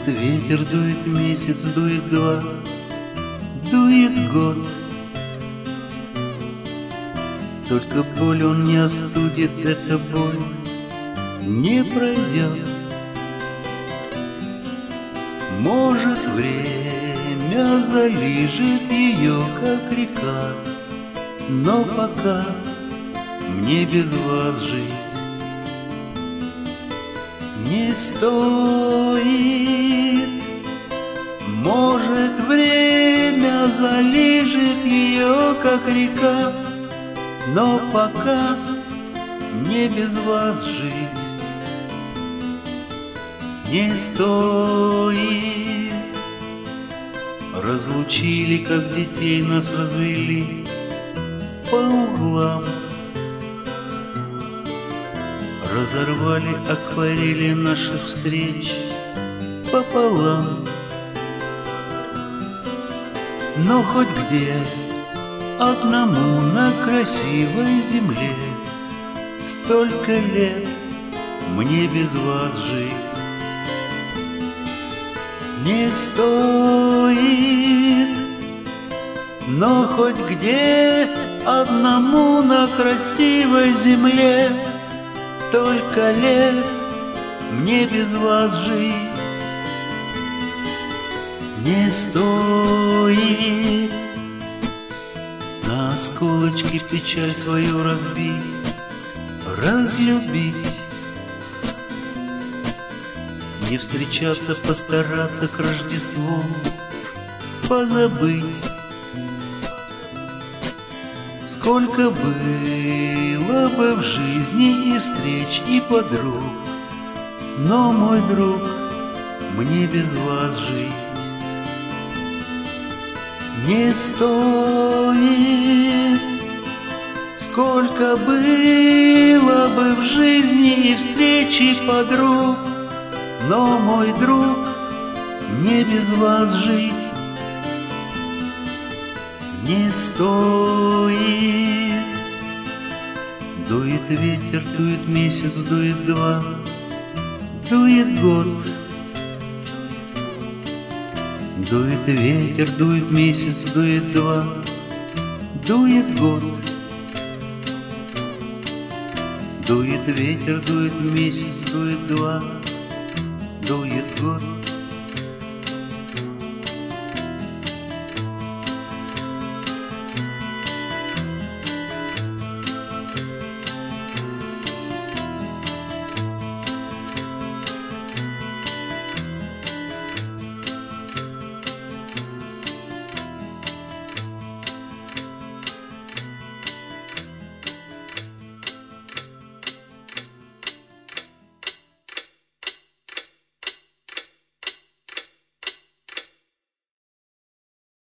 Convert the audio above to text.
Дует ветер, дует месяц, дует два, дует год. Только боль он не остудит, эта боль не пройдет. Может, время залижет ее, как река, но пока мне без вас жить не стоит. Может, время залижет ее, как река, но пока мне без вас жить не стоит. Разлучили, как детей нас развели по углам, разорвали акварели наших встреч пополам. Но хоть где одному на красивой земле столько лет мне без вас жить не стоит. Но хоть где одному на красивой земле столько лет мне без вас жить не стоит. На осколочки печаль свою разбить, разлюбить, не встречаться, постараться к Рождеству позабыть. Сколько было бы в жизни и встреч, и подруг, но, мой друг, мне без вас жить не стоит. Сколько было бы в жизни и встреч, и подруг, но, мой друг, мне без вас жить не стоит. Дует ветер, дует месяц, дует два, дует год. Дует ветер, дует месяц, дует два, дует год. Дует ветер, дует месяц, дует два, дует год.